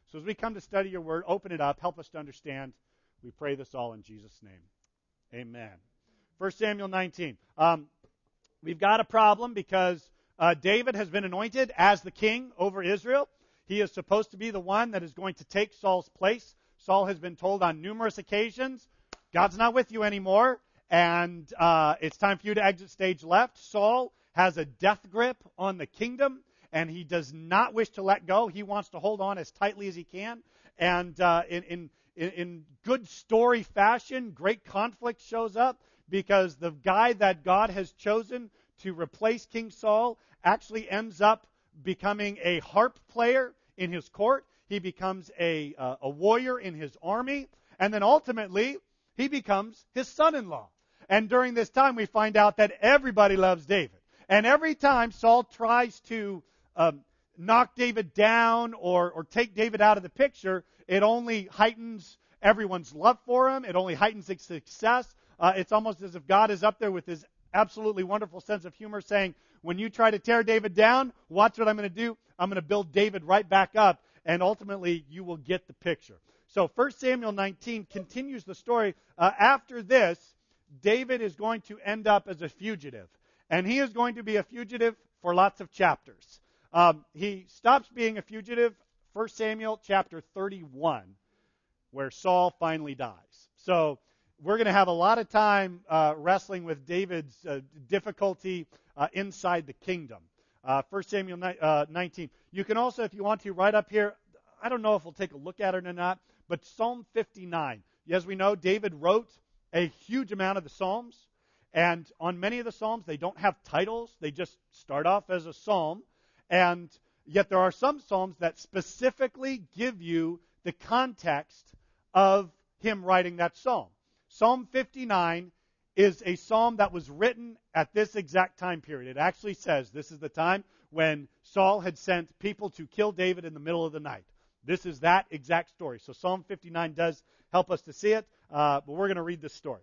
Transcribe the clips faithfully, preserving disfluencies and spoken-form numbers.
So as we come to study your word, open it up, help us to understand. We pray this all in Jesus' name. Amen. First Samuel nineteen. Um, we've got a problem because uh, David has been anointed as the king over Israel. He is supposed to be the one that is going to take Saul's place. Saul has been told on numerous occasions, God's not with you anymore, and uh, it's time for you to exit stage left. Saul has a death grip on the kingdom, and he does not wish to let go. He wants to hold on as tightly as he can. And uh, in, in, in good story fashion, great conflict shows up because the guy that God has chosen to replace King Saul actually ends up becoming a harp player in his court. He becomes a, uh, a warrior in his army. And then ultimately, he becomes his son-in-law. And during this time, we find out that everybody loves David. And every time Saul tries to um, knock David down or, or take David out of the picture, it only heightens everyone's love for him. It only heightens his success. Uh, it's almost as if God is up there with his absolutely wonderful sense of humor saying, when you try to tear David down, watch what I'm going to do. I'm going to build David right back up. And ultimately, you will get the picture. So First Samuel nineteen continues the story. Uh, after this, David is going to end up as a fugitive. And he is going to be a fugitive for lots of chapters. Um, he stops being a fugitive, First Samuel chapter thirty-one, where Saul finally dies. So we're going to have a lot of time uh, wrestling with David's uh, difficulty uh, inside the kingdom. Uh, First Samuel nineteen. You can also, if you want to, write up here, I don't know if we'll take a look at it or not, but Psalm fifty-nine. As we know, David wrote a huge amount of the Psalms. And on many of the Psalms, they don't have titles. They just start off as a psalm. And yet there are some Psalms that specifically give you the context of him writing that psalm. Psalm fifty-nine is a psalm that was written at this exact time period. It actually says this is the time when Saul had sent people to kill David in the middle of the night. This is that exact story. So Psalm fifty-nine does help us to see it, uh, but we're going to read this story.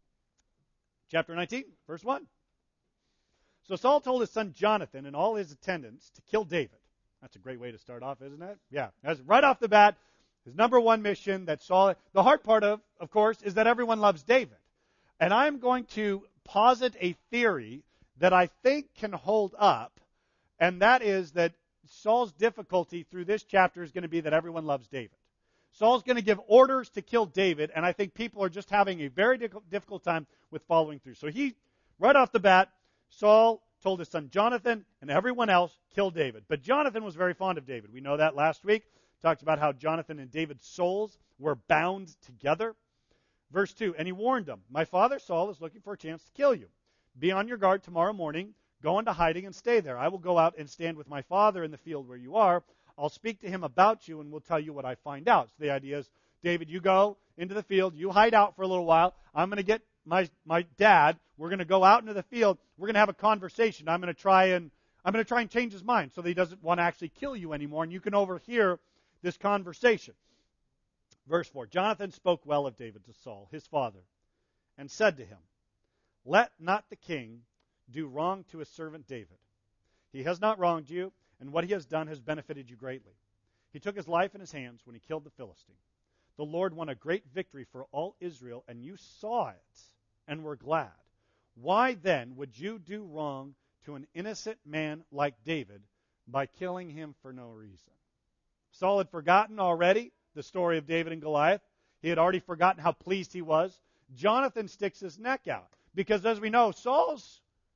Chapter nineteen, verse one. So Saul told his son Jonathan and all his attendants to kill David. That's a great way to start off, isn't it? Yeah. That's right off the bat, his number one mission that Saul, the hard part of, of course, is that everyone loves David. And I'm going to posit a theory that I think can hold up, and that is that Saul's difficulty through this chapter is going to be that everyone loves David. Saul's going to give orders to kill David, and I think people are just having a very difficult time with following through. So he, right off the bat, Saul told his son Jonathan and everyone else, kill David. But Jonathan was very fond of David. We know that last week. Talked about how Jonathan and David's souls were bound together. Verse two, and he warned them, my father Saul is looking for a chance to kill you. Be on your guard tomorrow morning. Go into hiding and stay there. I will go out and stand with my father in the field where you are. I'll speak to him about you and will tell you what I find out. So the idea is, David, you go into the field. You hide out for a little while. I'm going to get my my dad. We're going to go out into the field. We're going to have a conversation. I'm going to try and I'm going to try and change his mind so that he doesn't want to actually kill you anymore. And you can overhear this conversation. Verse four. Jonathan spoke well of David to Saul, his father, and said to him, let not the king do wrong to his servant David. He has not wronged you, and what he has done has benefited you greatly. He took his life in his hands when he killed the Philistine. The Lord won a great victory for all Israel, and you saw it and were glad. Why then would you do wrong to an innocent man like David by killing him for no reason? Saul had forgotten already the story of David and Goliath. He had already forgotten how pleased he was. Jonathan sticks his neck out because, as we know, Saul's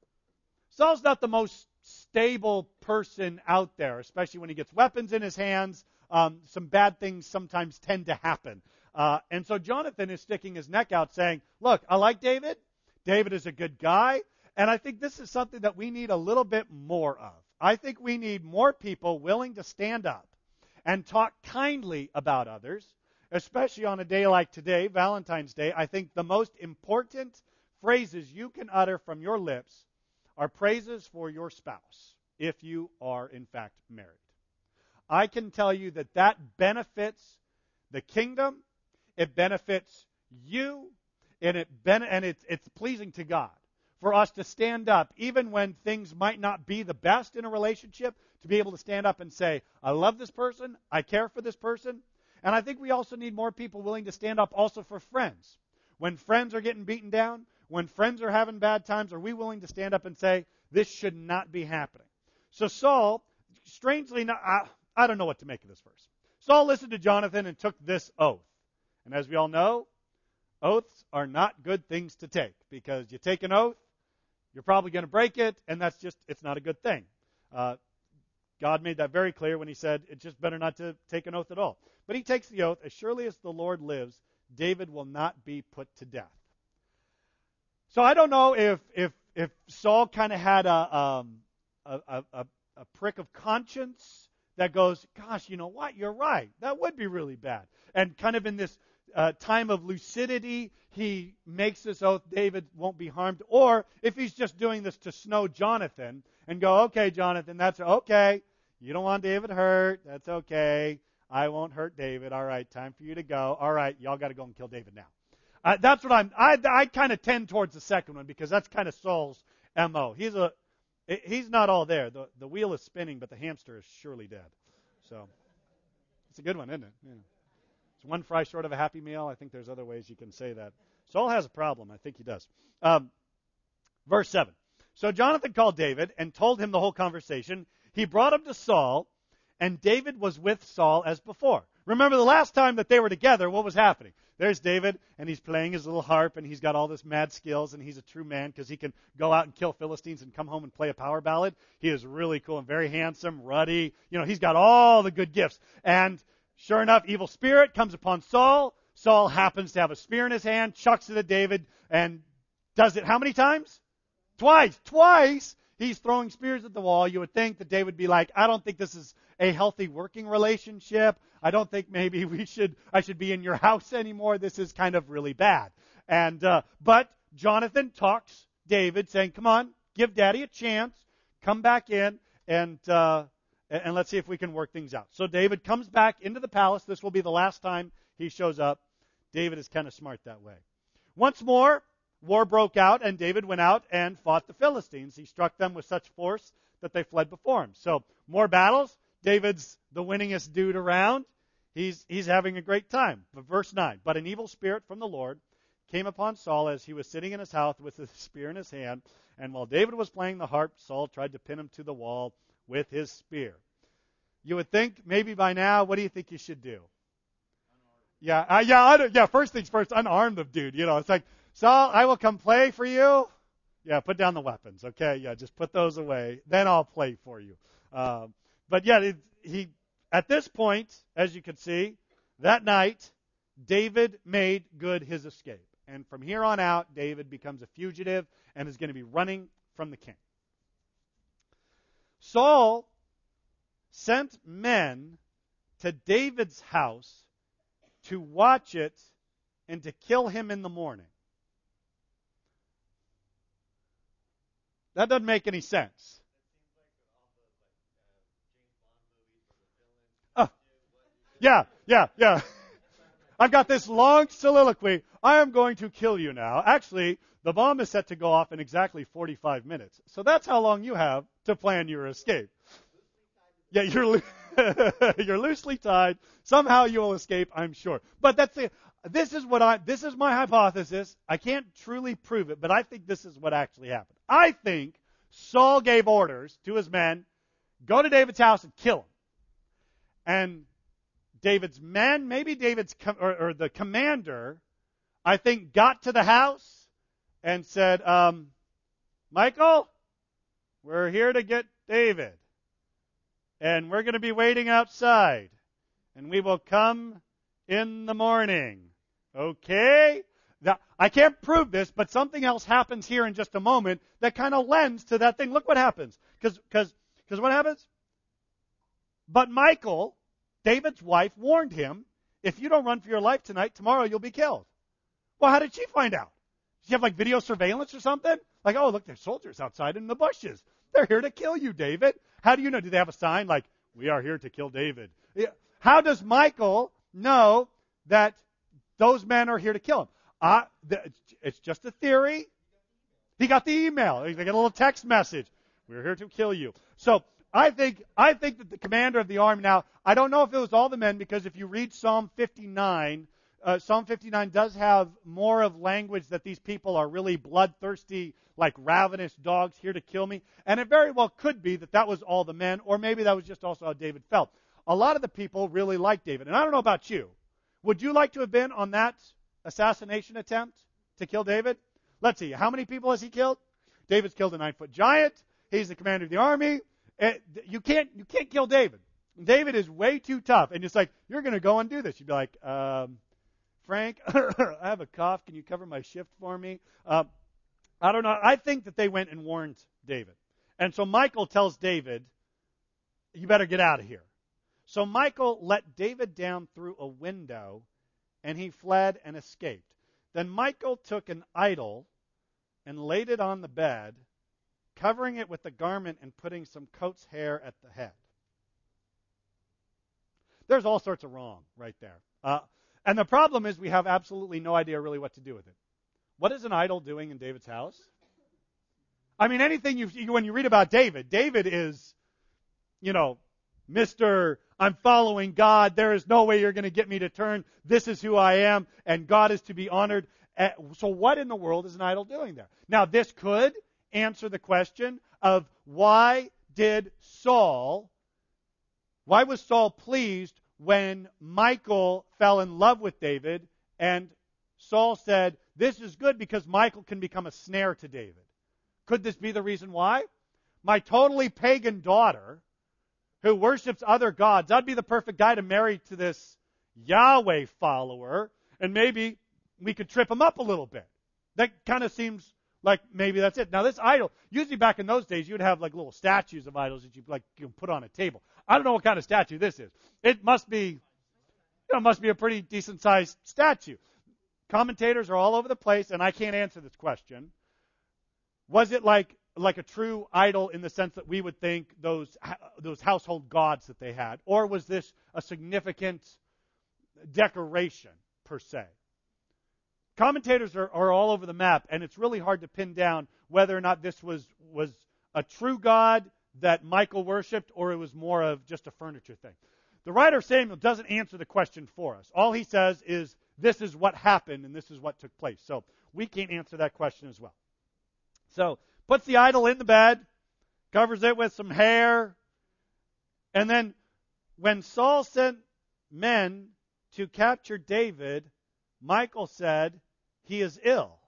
Saul's not the most stable person out there, especially when he gets weapons in his hands. Um, some bad things sometimes tend to happen. Uh, and so Jonathan is sticking his neck out saying, look, I like David. David is a good guy. And I think this is something that we need a little bit more of. I think we need more people willing to stand up and talk kindly about others, especially on a day like today, Valentine's Day. I think the most important phrases you can utter from your lips are praises for your spouse, if you are, in fact, married. I can tell you that that benefits the kingdom, it benefits you, and it ben- and it's, it's pleasing to God. for us to stand up, even when things might not be the best in a relationship, to be able to stand up and say, I love this person, I care for this person. And I think we also need more people willing to stand up also for friends. When friends are getting beaten down, when friends are having bad times, are we willing to stand up and say, this should not be happening? So Saul, strangely, not, I, I don't know what to make of this verse. Saul listened to Jonathan and took this oath. And as we all know, oaths are not good things to take, because you take an oath, you're probably going to break it, and that's just, it's not a good thing. Uh, God made that very clear when he said it's just better not to take an oath at all. But he takes the oath, as surely as the Lord lives, David will not be put to death. So I don't know if if if Saul kind of had a, um, a, a, a, a prick of conscience that goes, gosh, you know what, you're right, that would be really bad. And kind of in this uh, time of lucidity, he makes this oath, David won't be harmed. Or if he's just doing this to snow Jonathan and go, okay, Jonathan, that's okay. You don't want David hurt. That's okay. I won't hurt David. All right, time for you to go. All right, y'all got to go and kill David now. Uh, that's what I'm, I, I kind of tend towards the second one, because that's kind of Saul's M O. He's a, he's not all there. The, the wheel is spinning, but the hamster is surely dead. So it's a good one, isn't it? Yeah. It's one fry short of a happy meal. I think there's other ways you can say that. Saul has a problem. I think he does. Um, verse seven. So Jonathan called David and told him the whole conversation. He brought him to Saul, and David was with Saul as before. Remember the last time that they were together, what was happening? There's David, and he's playing his little harp, and he's got all this mad skills, and he's a true man because he can go out and kill Philistines and come home and play a power ballad. He is really cool and very handsome, ruddy. You know, he's got all the good gifts. And sure enough, evil spirit comes upon Saul. Saul happens to have a spear in his hand, chucks it at David, and does it how many times? Twice. Twice. He's throwing spears at the wall. You would think that David would be like, I don't think this is a healthy working relationship. I don't think maybe we should, I should be in your house anymore. This is kind of really bad. And, uh, but Jonathan talks David saying, come on, give Daddy a chance. Come back in and, uh, and let's see if we can work things out. So David comes back into the palace. This will be the last time he shows up. David is kind of smart that way. Once more, war broke out, and David went out and fought the Philistines. He struck them with such force that they fled before him. So more battles. David's the winningest dude around. He's he's having a great time. But verse nine, but an evil spirit from the Lord came upon Saul as he was sitting in his house with his spear in his hand. And while David was playing the harp, Saul tried to pin him to the wall with his spear. You would think maybe by now, what do you think you should do? Yeah, uh, yeah, I, yeah. First things first, unarm the dude. You know, it's like, Saul, I will come play for you. Yeah, put down the weapons, okay? Yeah, just put those away. Then I'll play for you. Um, but yeah, it, he at this point, as you can see, that night, David made good his escape. And from here on out, David becomes a fugitive and is going to be running from the king. Saul sent men to David's house to watch it and to kill him in the morning. That doesn't make any sense. Oh, yeah, yeah, yeah. I've got this long soliloquy. I am going to kill you now. Actually, the bomb is set to go off in exactly forty-five minutes. So that's how long you have to plan your escape. Yeah, you're lo- you're loosely tied. Somehow you will escape, I'm sure. But that's the this is what I this is my hypothesis. I can't truly prove it, but I think this is what actually happened. I think Saul gave orders to his men, go to David's house and kill him. And David's men, maybe David's com- or, or the commander, I think, got to the house and said, um, Michael, we're here to get David. And we're going to be waiting outside. And we will come in the morning. Okay? Now, I can't prove this, but something else happens here in just a moment that kind of lends to that thing. Look what happens. Because because because what happens? But Michael, David's wife, warned him, if you don't run for your life tonight, tomorrow you'll be killed. Well, how did she find out? Did she have like video surveillance or something? Like, oh, look, there's soldiers outside in the bushes. They're here to kill you, David. How do you know? Do they have a sign like, we are here to kill David? How does Michael know that those men are here to kill him? Uh, it's just a theory. He got the email. He got a little text message. We're here to kill you. So I think I think that the commander of the army, now, I don't know if it was all the men, because if you read Psalm fifty-nine, uh, Psalm fifty-nine does have more of language that these people are really bloodthirsty, like ravenous dogs here to kill me. And it very well could be that that was all the men, or maybe that was just also how David felt. A lot of the people really liked David. And I don't know about you. Would you like to have been on that assassination attempt to kill David? Let's see. How many people has he killed? David's killed a nine-foot giant. He's the commander of the army. It, you can't you can't kill David. David is way too tough. And it's like, you're going to go and do this. You'd be like, um, Frank, I have a cough. Can you cover my shift for me? Um, I don't know. I think that they went and warned David. And so Michal tells David, you better get out of here. So Michal let David down through a window, and he fled and escaped. Then Michal took an idol and laid it on the bed, covering it with the garment and putting some coat's hair at the head. There's all sorts of wrong right there. Uh, and the problem is we have absolutely no idea really what to do with it. What is an idol doing in David's house? I mean, anything you when you read about David, David is, you know, Mister I'm following God. There is no way you're going to get me to turn. This is who I am, and God is to be honored. So what in the world is an idol doing there? Now, this could answer the question of why did Saul, why was Saul pleased when Michal fell in love with David, and Saul said, this is good because Michal can become a snare to David. Could this be the reason why? My totally pagan daughter, who worships other gods, I'd be the perfect guy to marry to this Yahweh follower, and maybe we could trip him up a little bit. That kind of seems like maybe that's it. Now, this idol, usually back in those days, you'd have like little statues of idols that you like you put on a table. I don't know what kind of statue this is. It must be, you know, must be a pretty decent-sized statue. Commentators are all over the place, and I can't answer this question. Was it like like a true idol in the sense that we would think those those household gods that they had, or was this a significant decoration per se? Commentators are, are all over the map, and it's really hard to pin down whether or not this was was a true god that Michal worshipped, or it was more of just a furniture thing. The writer of Samuel doesn't answer the question for us. All he says is, this is what happened, and this is what took place. So we can't answer that question as well. So puts the idol in the bed, covers it with some hair, and then when Saul sent men to capture David, Michal said, he is ill.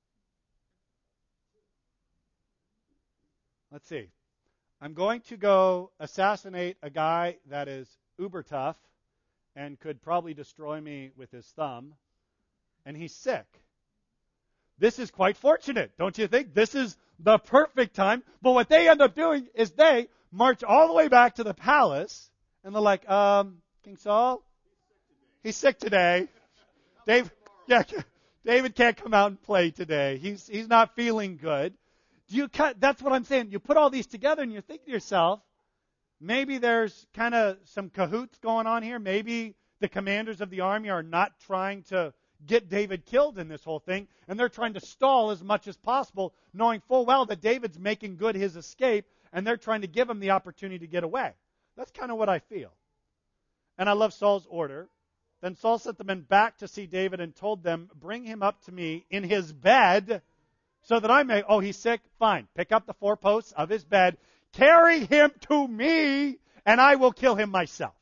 Let's see. I'm going to go assassinate a guy that is uber tough and could probably destroy me with his thumb, and he's sick. This is quite fortunate, don't you think? This is the perfect time. But what they end up doing is they march all the way back to the palace, and they're like, um, King Saul, he's sick today. Dave, yeah, David can't come out and play today. He's he's not feeling good. Do you cut? That's what I'm saying. You put all these together, and you think to yourself, maybe there's kind of some cahoots going on here. Maybe the commanders of the army are not trying to get David killed in this whole thing, and they're trying to stall as much as possible, knowing full well that David's making good his escape, and they're trying to give him the opportunity to get away. That's kind of what I feel. And I love Saul's order. Then Saul sent the men back to see David and told them, bring him up to me in his bed so that I may, oh, he's sick? Fine. Pick up the four posts of his bed, carry him to me, and I will kill him myself.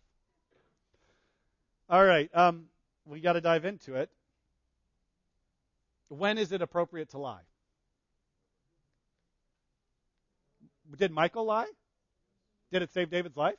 All right, um, we got to dive into it. When is it appropriate to lie? Did Michal lie? Did it save David's life?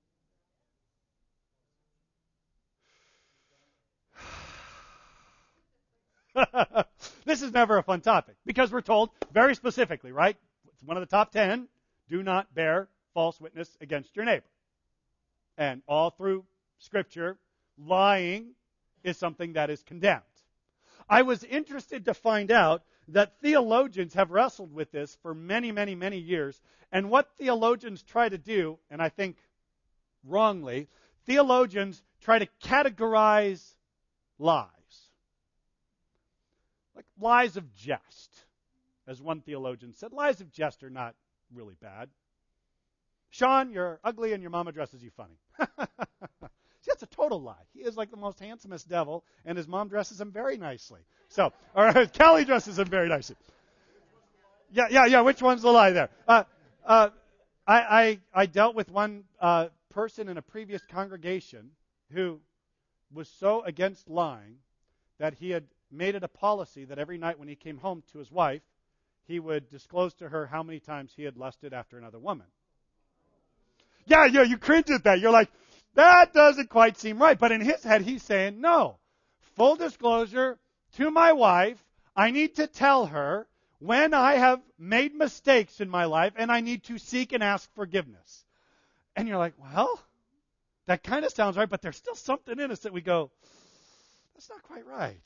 This is never a fun topic because we're told very specifically, right? It's one of the top ten. Do not bear false witness against your neighbor. And all through Scripture, lying is something that is condemned. I was interested to find out that theologians have wrestled with this for many, many, many years. And what theologians try to do, and I think wrongly, theologians try to categorize lies. Like lies of jest. As one theologian said, lies of jest are not really bad. Sean, you're ugly and your mama dresses you funny. See, that's a total lie. He is like the most handsomest devil, and his mom dresses him very nicely. So, or Kelly dresses him very nicely. Yeah, yeah, yeah. Which one's the lie there? Uh, uh, I, I, I dealt with one uh, person in a previous congregation who was so against lying that he had made it a policy that every night when he came home to his wife, he would disclose to her how many times he had lusted after another woman. Yeah, yeah, you cringe at that. You're like, that doesn't quite seem right. But in his head, he's saying, no, full disclosure to my wife, I need to tell her when I have made mistakes in my life and I need to seek and ask forgiveness. And you're like, well, that kind of sounds right, but there's still something in us that we go, that's not quite right.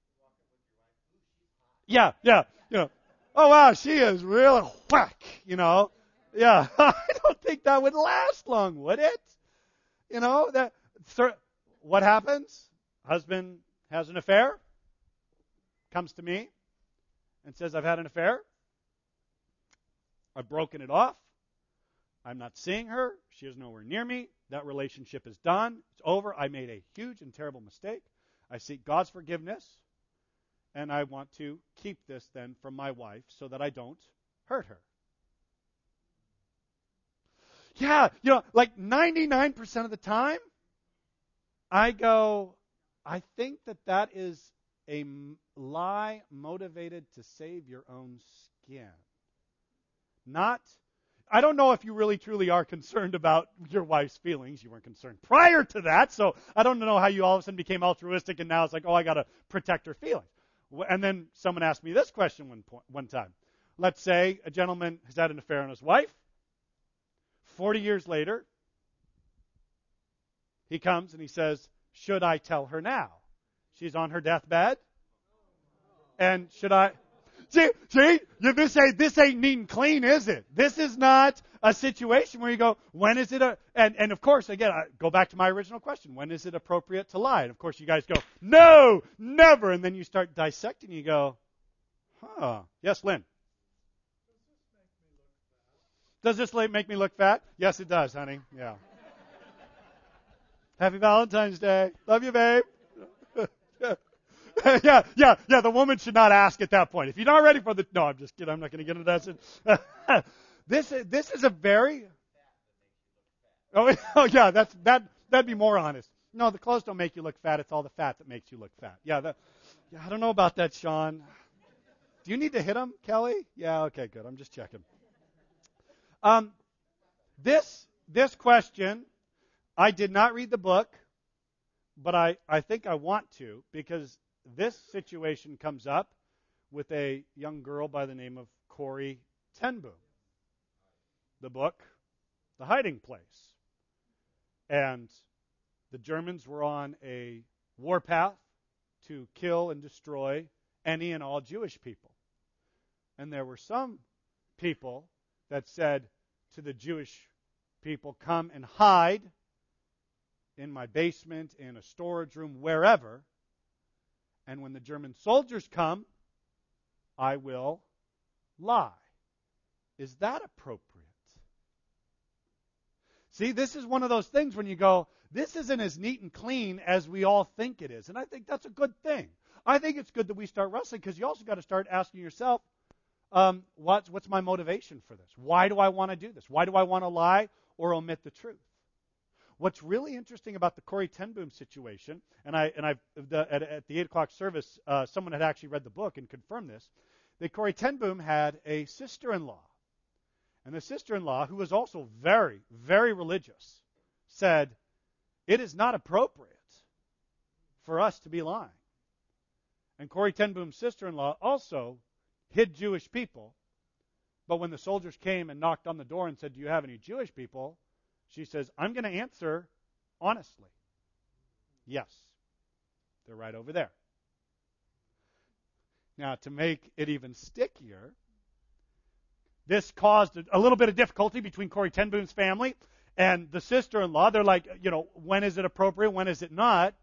Yeah, yeah, you know, oh wow, she is real whack, you know. Yeah, I don't think that would last long, would it? You know, that sir, what happens? Husband has an affair, comes to me and says, I've had an affair. I've broken it off. I'm not seeing her. She is nowhere near me. That relationship is done. It's over. I made a huge and terrible mistake. I seek God's forgiveness, and I want to keep this then from my wife so that I don't hurt her. Yeah, you know, like ninety-nine percent of the time, I go, I think that that is a lie motivated to save your own skin. Not, I don't know if you really truly are concerned about your wife's feelings. You weren't concerned prior to that, so I don't know how you all of a sudden became altruistic and now it's like, oh, I got to protect her feelings. And then someone asked me this question one point, one time. Let's say a gentleman has had an affair on his wife. Forty years later, he comes and he says, should I tell her now? She's on her deathbed. And should I... See, see, this ain't, this ain't neat and clean, is it? This is not a situation where you go, when is it a... And, and of course, again, I go back to my original question. When is it appropriate to lie? And of course, you guys go, no, never. And then you start dissecting. You go, huh. Yes, Lynn. Does this make me look fat? Yes, it does, honey. Yeah. Happy Valentine's Day. Love you, babe. yeah, yeah, yeah. The woman should not ask at that point. If you're not ready for the... No, I'm just kidding. I'm not going to get into that. this, this is a very... Oh, oh, yeah, that's, that, that'd be more honest. No, the clothes don't make you look fat. It's all the fat that makes you look fat. Yeah, that, yeah, I don't know about that, Sean. Do you need to hit him, Kelly? Yeah, okay, good. I'm just checking. Um, this this question, I did not read the book, but I, I think I want to, because this situation comes up with a young girl by the name of Corrie ten Boom. The book, The Hiding Place. And the Germans were on a warpath to kill and destroy any and all Jewish people. And there were some people that said to the Jewish people, come and hide in my basement, in a storage room, wherever. And when the German soldiers come, I will lie. Is that appropriate? See, this is one of those things when you go, this isn't as neat and clean as we all think it is. And I think that's a good thing. I think it's good that we start wrestling, because you also got to start asking yourself, Um, what's, what's my motivation for this? Why do I want to do this? Why do I want to lie or omit the truth? What's really interesting about the Corrie ten Boom situation, and I and I the, at, at the eight o'clock service, uh, someone had actually read the book and confirmed this, that Corrie ten Boom had a sister-in-law, and the sister-in-law, who was also very, very religious, said, it is not appropriate for us to be lying. And Corrie ten Boom's sister-in-law also hid Jewish people, but when the soldiers came and knocked on the door and said, do you have any Jewish people? She says, I'm going to answer honestly. Yes. They're right over there. Now, to make it even stickier, this caused a little bit of difficulty between Corrie ten Boom's family and the sister-in-law. They're like, you know, when is it appropriate? When is it not?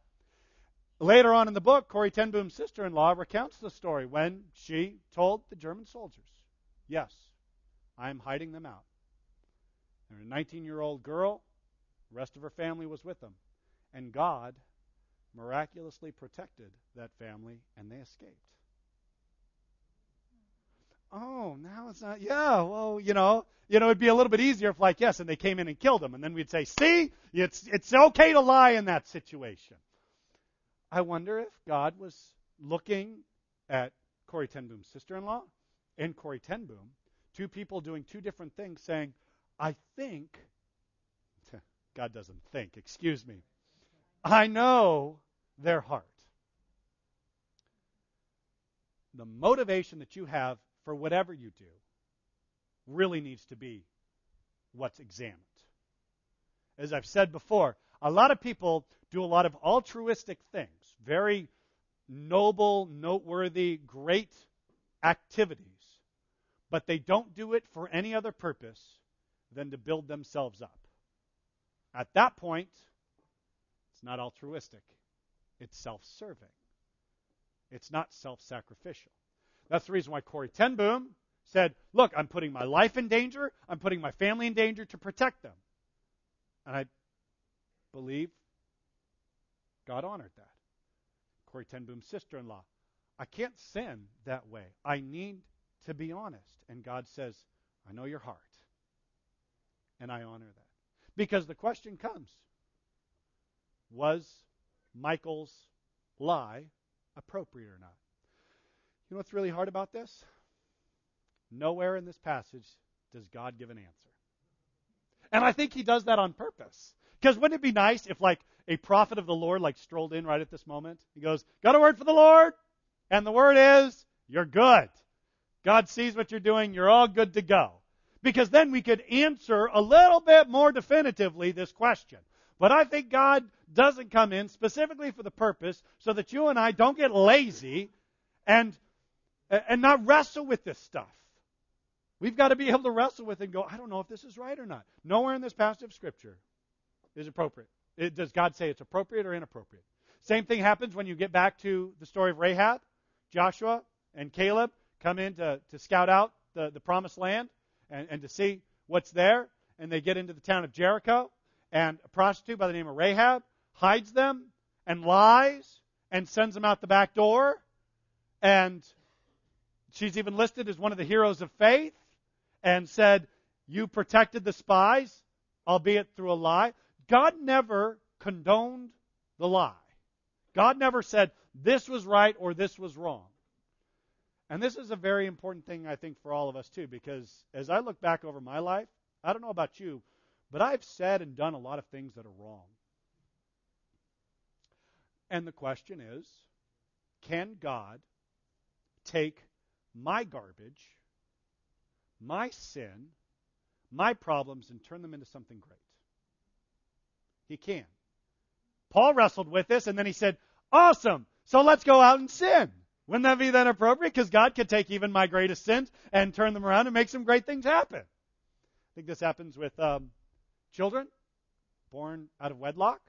Later on in the book, Corrie ten Boom's sister-in-law recounts the story when she told the German soldiers, Yes, I'm hiding them out. They're a nineteen-year-old girl. The rest of her family was with them. And God miraculously protected that family, and they escaped. Oh, now it's not, yeah, well, you know, you know, it'd be a little bit easier if, like, yes, and they came in and killed him, and then we'd say, see, it's it's okay to lie in that situation. I wonder if God was looking at Corrie ten Boom's sister-in-law and Corrie ten Boom, two people doing two different things, saying, I think, God doesn't think, excuse me, I know their heart. The motivation that you have for whatever you do really needs to be what's examined. As I've said before, a lot of people do a lot of altruistic things, very noble, noteworthy, great activities, but they don't do it for any other purpose than to build themselves up. At that point, it's not altruistic. It's self-serving. It's not self-sacrificial. That's the reason why Corrie ten Boom said, look, I'm putting my life in danger. I'm putting my family in danger to protect them. And I believe God honored that. Corrie ten Boom's sister-in-law, I can't sin that way. I need to be honest. And God says, I know your heart. And I honor that. Because the question comes, was Michal's lie appropriate or not? You know what's really hard about this? Nowhere in this passage does God give an answer. And I think he does that on purpose. Because wouldn't it be nice if, like, a prophet of the Lord, like, strolled in right at this moment? He goes, got a word for the Lord? And the word is, you're good. God sees what you're doing. You're all good to go. Because then we could answer a little bit more definitively this question. But I think God doesn't come in specifically for the purpose so that you and I don't get lazy and and not wrestle with this stuff. We've got to be able to wrestle with it and go, I don't know if this is right or not. Nowhere in this passage of Scripture is appropriate. It, does God say it's appropriate or inappropriate? Same thing happens when you get back to the story of Rahab. Joshua and Caleb come in to, to scout out the, the promised land and, and to see what's there. And they get into the town of Jericho. And a prostitute by the name of Rahab hides them and lies and sends them out the back door. And she's even listed as one of the heroes of faith and said, you protected the spies, albeit through a lie. God never condoned the lie. God never said this was right or this was wrong. And this is a very important thing, I think, for all of us, too, because as I look back over my life, I don't know about you, but I've said and done a lot of things that are wrong. And the question is, can God take my garbage, my sin, my problems, and turn them into something great? He can. Paul wrestled with this, and then he said, awesome, so let's go out and sin. Wouldn't that be then appropriate? Because God could take even my greatest sins and turn them around and make some great things happen. I think this happens with um, children born out of wedlock.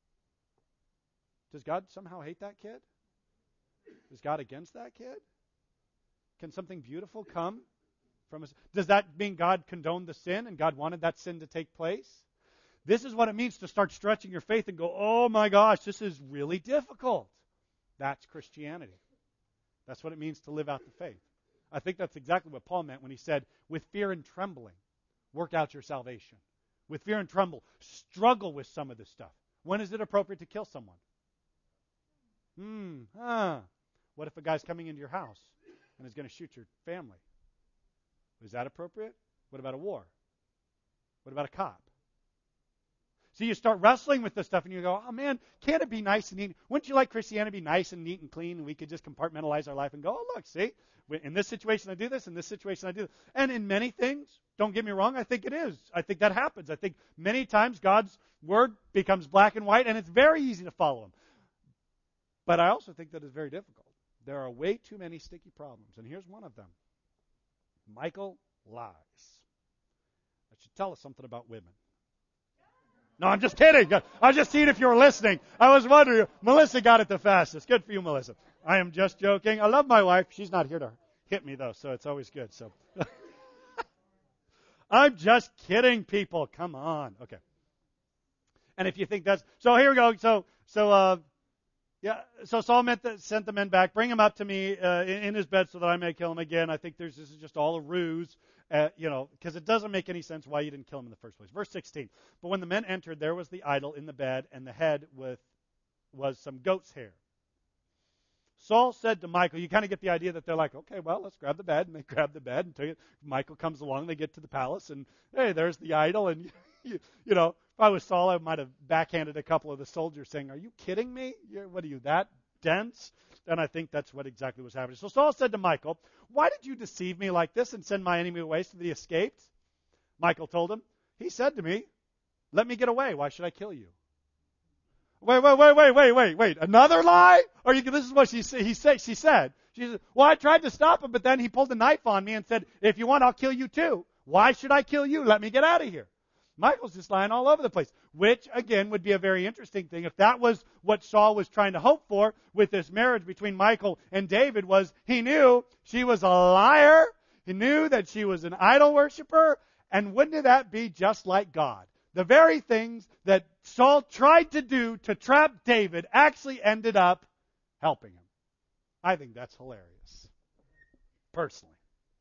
Does God somehow hate that kid? Is God against that kid? Can something beautiful come from us? Does that mean God condoned the sin and God wanted that sin to take place? This is what it means to start stretching your faith and go, oh my gosh, this is really difficult. That's Christianity. That's what it means to live out the faith. I think that's exactly what Paul meant when he said, with fear and trembling, work out your salvation. With fear and tremble, struggle with some of this stuff. When is it appropriate to kill someone? Hmm, huh. What if a guy's coming into your house and is going to shoot your family? Is that appropriate? What about a war? What about a cop? So you start wrestling with this stuff and you go, oh man, can't it be nice and neat? Wouldn't you like Christianity to be nice and neat and clean and we could just compartmentalize our life and go, oh look, see, in this situation I do this, in this situation I do this. And in many things, don't get me wrong, I think it is. I think that happens. I think many times God's word becomes black and white and it's very easy to follow him. But I also think that it's very difficult. There are way too many sticky problems. And here's one of them. Michal lies. That should tell us something about women. No, I'm just kidding. I was just seeing if you were listening. I was wondering. Melissa got it the fastest. Good for you, Melissa. I am just joking. I love my wife. She's not here to hit me, though, so it's always good. So, I'm just kidding, people. Come on. Okay. And if you think that's so, here we go. So so uh, yeah. So Saul met the, sent the men back. Bring him up to me uh, in, in his bed so that I may kill him again. I think there's this is just all a ruse, uh, you know, because it doesn't make any sense why you didn't kill him in the first place. Verse sixteen. But when the men entered, there was the idol in the bed, and the head with was some goat's hair. Saul said to Michal, you kind of get the idea that they're like, okay, well, let's grab the bed. And they grab the bed. And Michal comes along. They get to the palace. And, hey, there's the idol. And, you, you know, if I was Saul, I might have backhanded a couple of the soldiers saying, are you kidding me? You're, what are you, that dense? And I think that's what exactly was happening. So Saul said to Michal, why did you deceive me like this and send my enemy away so that he escaped? Michal told him, he said to me, let me get away. Why should I kill you? Wait, wait, wait, wait, wait, wait, wait. Another lie? Or you, this is what she, he say, she said. She said, well, I tried to stop him, but then he pulled a knife on me and said, if you want, I'll kill you too. Why should I kill you? Let me get out of here. Michal's just lying all over the place, which, again, would be a very interesting thing. If that was what Saul was trying to hope for with this marriage between Michal and David, was he knew she was a liar. He knew that she was an idol worshiper. And wouldn't that be just like God? The very things that Saul tried to do to trap David actually ended up helping him. I think that's hilarious, personally.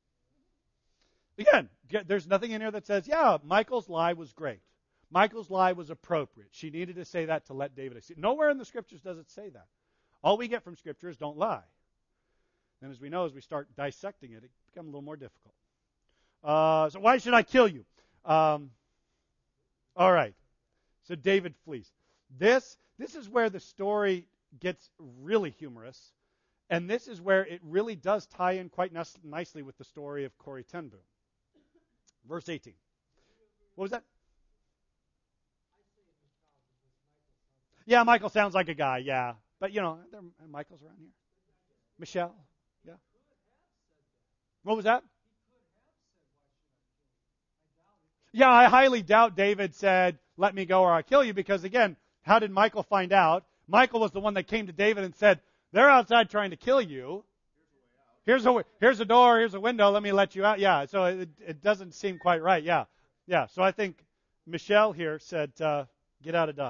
Again, there's nothing in here that says, yeah, Michal's lie was great. Michal's lie was appropriate. She needed to say that to let David escape. Nowhere in the Scriptures does it say that. All we get from Scripture is don't lie. And as we know, as we start dissecting it, it becomes a little more difficult. Uh, so why should I kill you? Um, all right. So David flees. This, this is where the story gets really humorous. And this is where it really does tie in quite nice, nicely with the story of Corrie ten Boom. Verse eighteen. What was that? Yeah, Michal sounds like a guy, yeah. But, you know, there are Michals around here. Michelle, yeah. What was that? Yeah, I highly doubt David said, let me go or I'll kill you, because, again, how did Michal find out? Michal was the one that came to David and said, they're outside trying to kill you. Here's a, here's a door, here's a window, let me let you out. Yeah, so it, it doesn't seem quite right. Yeah, yeah. So I think Michelle here said, uh, get out of Dodge.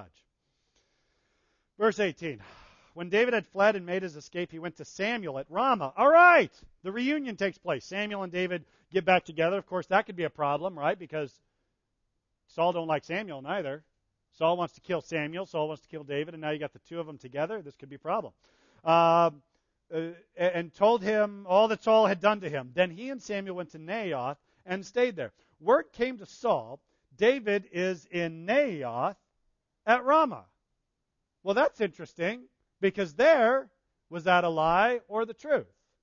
Verse eighteen. When David had fled and made his escape, he went to Samuel at Ramah. All right, the reunion takes place. Samuel and David get back together. Of course, that could be a problem, right? Because Saul don't like Samuel neither. Saul wants to kill Samuel. Saul wants to kill David. And now you got the two of them together. This could be a problem. Uh, uh, and told him all that Saul had done to him. Then he and Samuel went to Naioth and stayed there. Word came to Saul, David is in Naioth at Ramah. Well, that's interesting, because there, was that a lie or the truth?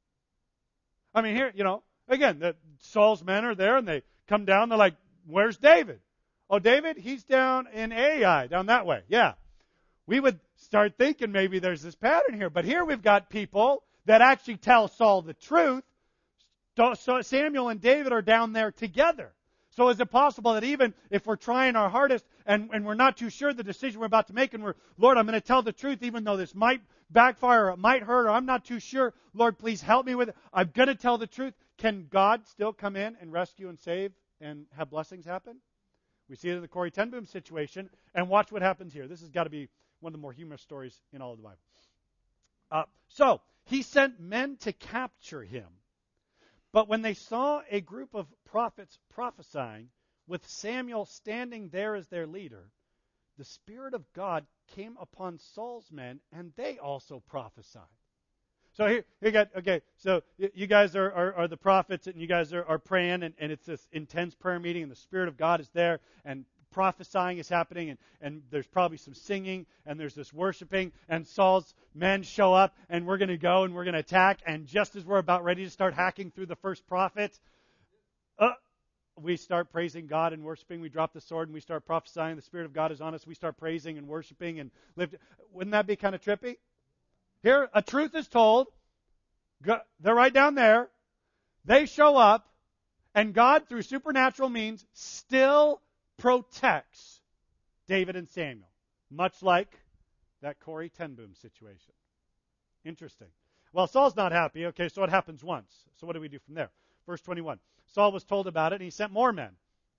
I mean, here, you know, again, the, Saul's men are there, and they come down, they're like, where's David? Oh, David, he's down in Ai, down that way. Yeah. We would start thinking maybe there's this pattern here. But here we've got people that actually tell Saul the truth. So Samuel and David are down there together. So is it possible that even if we're trying our hardest and, and we're not too sure the decision we're about to make, and we're, Lord, I'm going to tell the truth even though this might backfire or it might hurt, or I'm not too sure, Lord, please help me with it. I'm going to tell the truth. Can God still come in and rescue and save and have blessings happen? We see it in the Corrie ten Boom situation, and watch what happens here. This has got to be one of the more humorous stories in all of the Bible. Uh, so, he sent men to capture him. But when they saw a group of prophets prophesying, with Samuel standing there as their leader, the Spirit of God came upon Saul's men, and they also prophesied. So here, you got, okay, so you guys are, are, are the prophets, and you guys are, are praying, and, and it's this intense prayer meeting, and the Spirit of God is there, and prophesying is happening, and, and there's probably some singing, and there's this worshiping, and Saul's men show up, and we're going to go, and we're going to attack, and just as we're about ready to start hacking through the first prophet, uh, we start praising God and worshiping. We drop the sword, and we start prophesying. The Spirit of God is on us. We start praising and worshiping and lift. Wouldn't that be kind of trippy? Here, a truth is told. They're right down there. They show up, and God, through supernatural means, still protects David and Samuel, much like that Corrie ten Boom situation. Interesting. Well, Saul's not happy. Okay, so it happens once. So what do we do from there? Verse twenty-one. Saul was told about it, and he sent more men.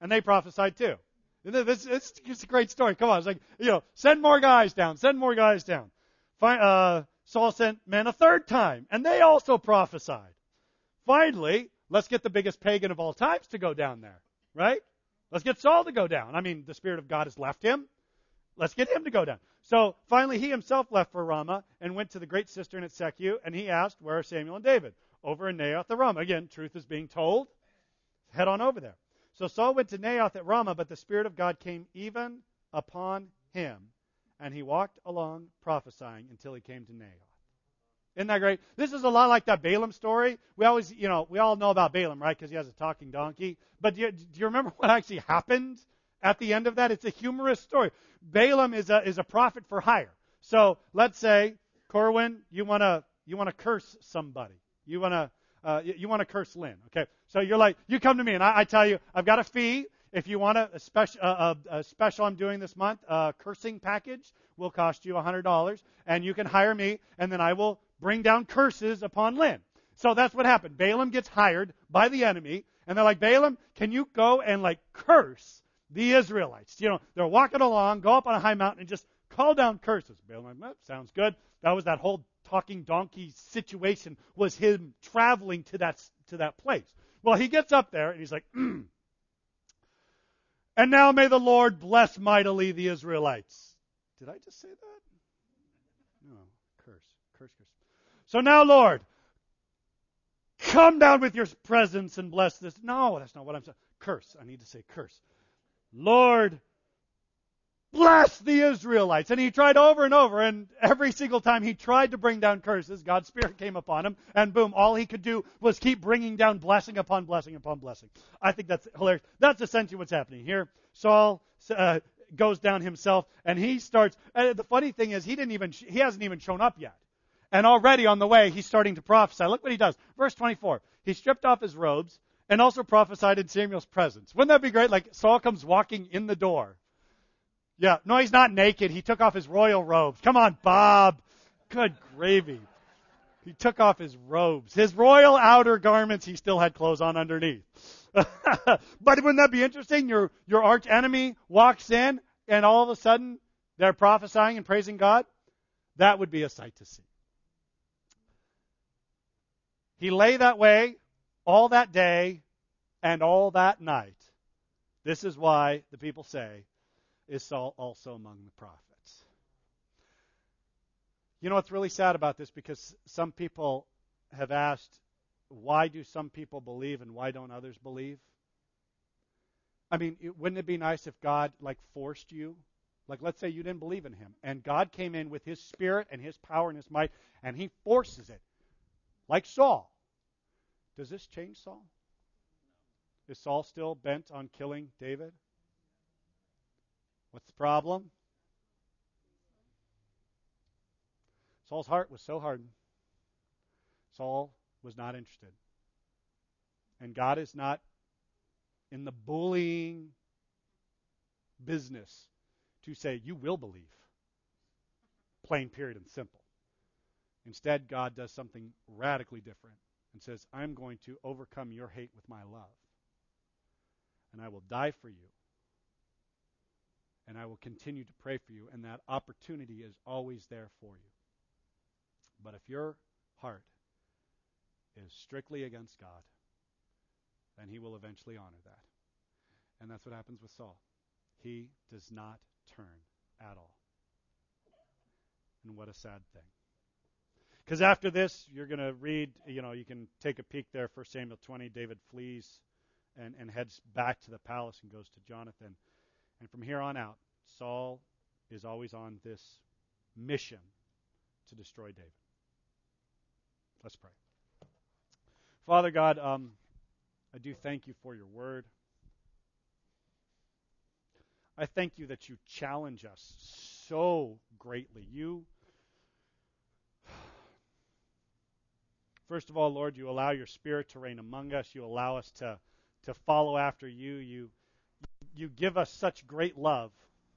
and they prophesied too. This, it's, it's a great story. Come on. It's like, you know, send more guys down. Send more guys down. Fi- uh, Saul sent men a third time, and they also prophesied. Finally, let's get the biggest pagan of all times to go down there, right? Let's get Saul to go down. I mean, the Spirit of God has left him. Let's get him to go down. So finally, he himself left for Ramah and went to the great cistern at Sechu, and he asked, where are Samuel and David? Over in Naioth at Ramah. Again, truth is being told. Head on over there. So Saul went to Naioth at Ramah, but the Spirit of God came even upon him, and he walked along prophesying until he came to Naioth. Isn't that great? This is a lot like that Balaam story. We always, you know, we all know about Balaam, right? Because he has a talking donkey. But do you, do you remember what actually happened at the end of that? It's a humorous story. Balaam is a is a prophet for hire. So let's say, Corwin, you want to you want to curse somebody. You want to uh, you, you want to curse Lynn. Okay. So you're like, you come to me and I, I tell you, I've got a fee. If you want a, a special uh, a, a special I'm doing this month, a cursing package will cost you one hundred dollars, and you can hire me, and then I will bring down curses upon Lynn. So that's what happened. Balaam gets hired by the enemy, and they're like, Balaam, can you go and like curse the Israelites? You know, they're walking along, go up on a high mountain and just call down curses. Balaam, like, that sounds good. That was that whole talking donkey situation, was him traveling to that to that place. Well, he gets up there and he's like, mm. And now may the Lord bless mightily the Israelites. Did I just say that? No, curse, curse, curse. So now, Lord, come down with your presence and bless this. No, that's not what I'm saying. Curse. I need to say curse. Lord, bless the Israelites. And he tried over and over, and every single time he tried to bring down curses, God's Spirit came upon him, and boom, all he could do was keep bringing down blessing upon blessing upon blessing. I think that's hilarious. That's essentially what's happening here. Saul uh, goes down himself, and he starts. Uh, the funny thing is, he didn't even he hasn't even shown up yet. And already on the way, he's starting to prophesy. Look what he does. Verse twenty-four. He stripped off his robes and also prophesied in Samuel's presence. Wouldn't that be great? Like Saul comes walking in the door. Yeah, no, he's not naked. He took off his royal robes. Come on, Bob. Good gravy. He took off his robes. His royal outer garments, he still had clothes on underneath. But wouldn't that be interesting? Your, your arch enemy walks in, and all of a sudden, they're prophesying and praising God? That would be a sight to see. He lay that way all that day and all that night. This is why the people say, is Saul also among the prophets? You know what's really sad about this? Because some people have asked, why do some people believe and why don't others believe? I mean, it, wouldn't it be nice if God like forced you? Like, let's say you didn't believe in him, and God came in with his Spirit and his power and his might, and he forces it. Like Saul. Does this change Saul? Is Saul still bent on killing David? What's the problem? Saul's heart was so hardened. Saul was not interested. And God is not in the bullying business to say, you will believe. Plain, period, and simple. Instead, God does something radically different and says, I'm going to overcome your hate with my love. And I will die for you. And I will continue to pray for you. And that opportunity is always there for you. But if your heart is strictly against God, then he will eventually honor that. And that's what happens with Saul. He does not turn at all. And what a sad thing. Because after this, you're going to read, you know, you can take a peek there, First Samuel twenty. David flees and, and heads back to the palace and goes to Jonathan. And from here on out, Saul is always on this mission to destroy David. Let's pray. Father God, um, I do thank you for your word. I thank you that you challenge us so greatly. You, first of all, Lord, you allow your Spirit to reign among us. You allow us to, to follow after you. You, you give us such great love.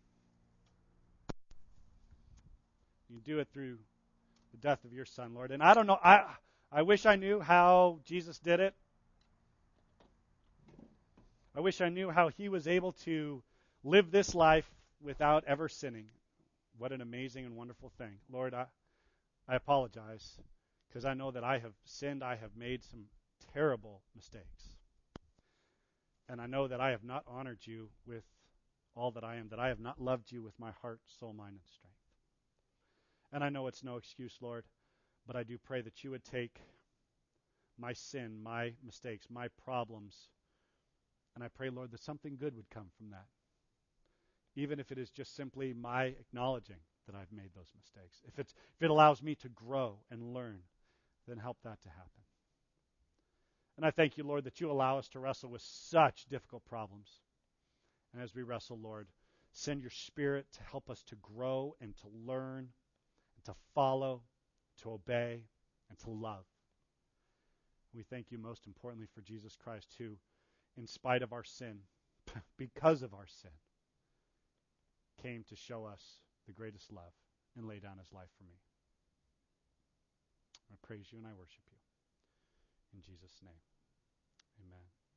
You do it through the death of your Son, Lord. And I don't know, I I wish I knew how Jesus did it. I wish I knew how he was able to live this life without ever sinning. What an amazing and wonderful thing. Lord, I, I apologize because I know that I have sinned. I have made some terrible mistakes. And I know that I have not honored you with all that I am, that I have not loved you with my heart, soul, mind, and strength. And I know it's no excuse, Lord, but I do pray that you would take my sin, my mistakes, my problems, and I pray, Lord, that something good would come from that. Even if it is just simply my acknowledging that I've made those mistakes. If it's if it allows me to grow and learn, then help that to happen. And I thank you, Lord, that you allow us to wrestle with such difficult problems. And as we wrestle, Lord, send your Spirit to help us to grow and to learn and to follow, to obey, and to love. We thank you most importantly for Jesus Christ, who, in spite of our sin, because of our sin, came to show us the greatest love and lay down his life for me. I praise you and I worship you. In Jesus' name, amen.